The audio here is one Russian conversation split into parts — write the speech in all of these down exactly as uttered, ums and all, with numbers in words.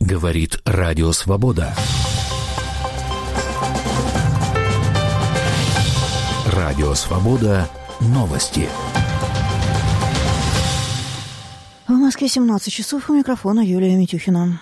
Говорит Радио Свобода. Радио Свобода. Новости. В Москве семнадцать часов, у микрофона Юлия Митюхина.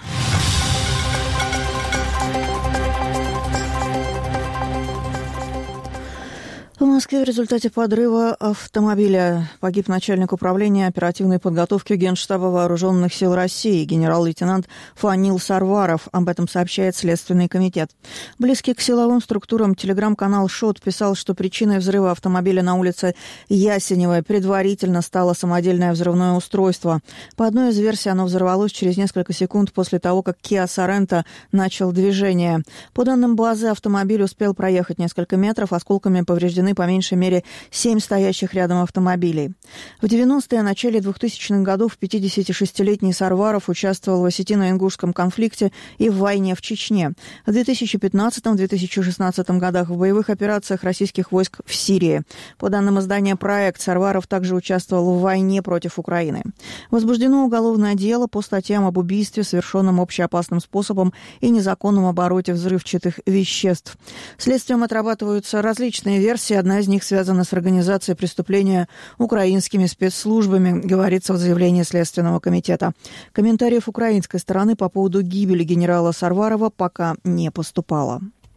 В Москве в результате подрыва автомобиля погиб начальник управления оперативной подготовки Генштаба Вооруженных сил России генерал-лейтенант Фанил Сарваров. Об этом сообщает Следственный комитет. Близкий к силовым структурам телеграм-канал «Шот» писал, что причиной взрыва автомобиля на улице Ясеневой предварительно стало самодельное взрывное устройство. По одной из версий, оно взорвалось через несколько секунд после того, как Kia Sorento начал движение. По данным базы, автомобиль успел проехать несколько метров, осколками повреждены по меньшей мере семь стоящих рядом автомобилей. В девяностые и начале двухтысячных годов пятидесятишестилетний Сарваров участвовал в осетино-ингушском конфликте и в войне в Чечне. В две тысячи пятнадцатом — две тысячи шестнадцатом годах в боевых операциях российских войск в Сирии. По данным издания «Проект», Сарваров также участвовал в войне против Украины. Возбуждено уголовное дело по статьям об убийстве, совершенном общеопасным способом, и незаконном обороте взрывчатых веществ. Следствием отрабатываются различные версии. Одна из них связана с организацией преступления украинскими спецслужбами, говорится в заявлении Следственного комитета. Комментариев украинской стороны по поводу гибели генерала Сарварова пока не поступало.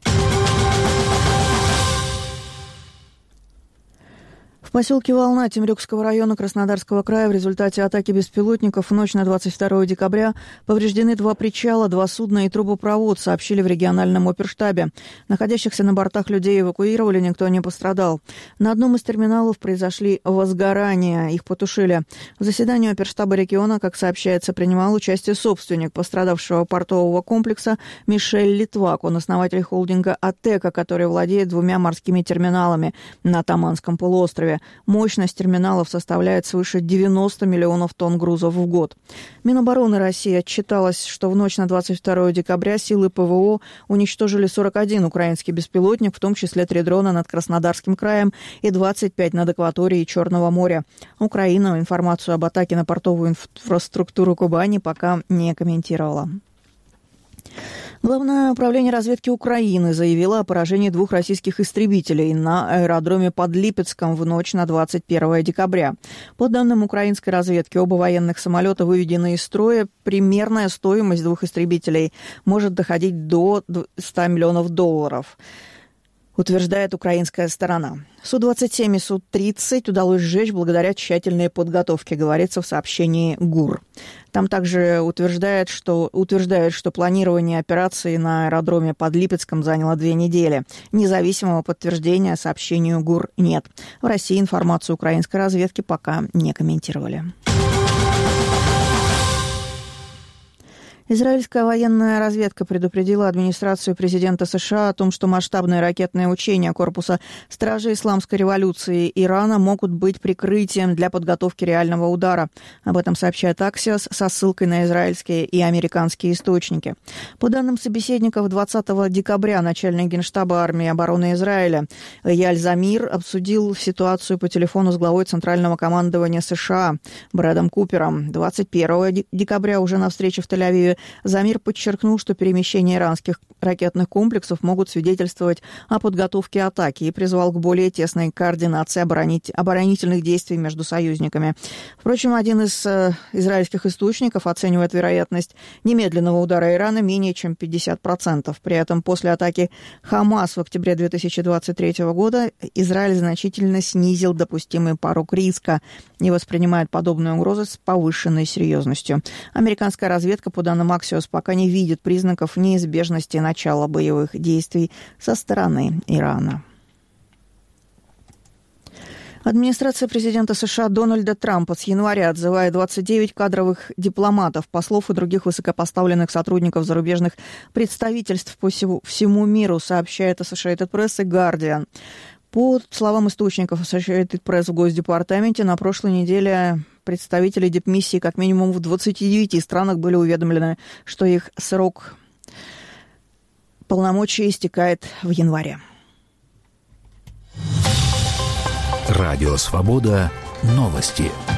В поселке Волна Темрюкского района Краснодарского края в результате атаки беспилотников в ночь на двадцать второе декабря повреждены два причала, два судна и трубопровод, сообщили в региональном оперштабе. Находящихся на бортах людей эвакуировали, никто не пострадал. На одном из терминалов произошли возгорания, их потушили. В заседании оперштаба региона, как сообщается, принимал участие собственник пострадавшего портового комплекса Мишель Литвак. Он основатель холдинга «Атека», который владеет двумя морскими терминалами на Таманском полуострове. Мощность терминалов составляет свыше девяносто миллионов тонн грузов в год. Минобороны России отчиталась, что в ночь на двадцать второе декабря силы ПВО уничтожили сорок один украинский беспилотник, в том числе три дрона над Краснодарским краем и двадцать пять над акваторией Черного моря. Украина информацию об атаке на портовую инфраструктуру Кубани пока не комментировала. Главное управление разведки Украины заявило о поражении двух российских истребителей на аэродроме под Липецком в ночь на двадцать первое декабря. По данным украинской разведки, оба военных самолета выведены из строя. Примерная стоимость двух истребителей может доходить до ста миллионов долларов, утверждает украинская сторона. Су двадцать семь и Су тридцать удалось сжечь благодаря тщательной подготовке, говорится в сообщении ГУР. Там также утверждает, что, утверждает, что планирование операции на аэродроме под Липецком заняло две недели. Независимого подтверждения сообщению ГУР нет. В России информацию украинской разведки пока не комментировали. Израильская военная разведка предупредила администрацию президента США о том, что масштабные ракетные учения корпуса Стражей Исламской революции Ирана могут быть прикрытием для подготовки реального удара. Об этом сообщает Axios со ссылкой на израильские и американские источники. По данным собеседников, двадцатого декабря начальник Генштаба армии обороны Израиля Эяль Замир обсудил ситуацию по телефону с главой Центрального командования США Брэдом Купером. двадцать первого декабря уже на встрече в Тель-Авиве Замир подчеркнул, что перемещения иранских ракетных комплексов могут свидетельствовать о подготовке атаки и призвал к более тесной координации оборонить, оборонительных действий между союзниками. Впрочем, один из э, израильских источников оценивает вероятность немедленного удара Ирана менее чем пятьдесят процентов. При этом после атаки Хамас в октябре две тысячи двадцать третьего года Израиль значительно снизил допустимый порог риска и воспринимает подобные угрозы с повышенной серьезностью. Американская разведка, по данным Axios, пока не видит признаков неизбежности начала боевых действий со стороны Ирана. Администрация президента США Дональда Трампа с января отзывает двадцать девять кадровых дипломатов, послов и других высокопоставленных сотрудников зарубежных представительств по всему, всему миру, сообщает Associated Press и Guardian. По словам источников Associated Press в Госдепартаменте, на прошлой неделе представители дипмиссии как минимум в двадцати девяти странах были уведомлены, что их срок полномочий истекает в январе. Радио Свобода. Новости.